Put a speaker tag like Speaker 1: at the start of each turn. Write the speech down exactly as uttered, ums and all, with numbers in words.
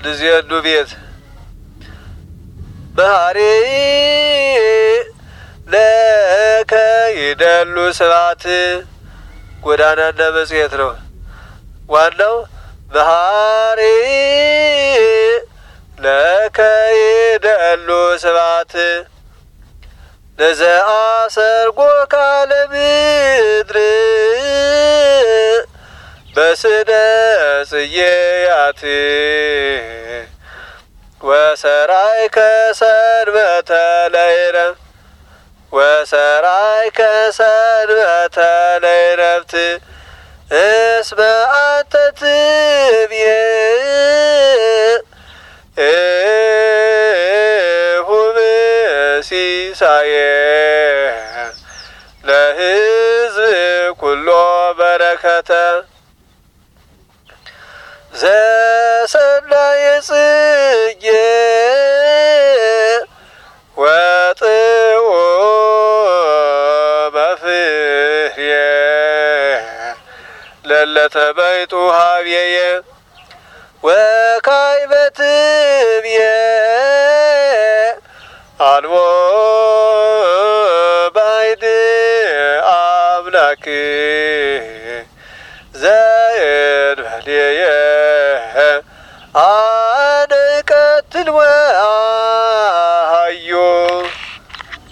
Speaker 1: ንዜኑ ቤት መሃሪ ለከ ይደሉ ስብሐት ጎዳናና መጽሔት ነው። ዋናው መሃሪ ለከ ይደሉ ስብሐት ለዘአሰርጎ ካለ ምድር በስነ ጽጌያት ወሰራይከ ሰንበተ ለዕረፍት ወሰራይከ ሰንበተ ለዕረፍት እስመ አንተ ትቤ እሁብ ሲሳየ ለሕዝብ ኩሎ በረከተ ዘሰናየ ጽጌ ወጥዑ መፍርየ ለለተመይጡ ሀብየየ ወካዕበ ትቤ አልቦ ባዕድ አምላክ ዘእንበሌየ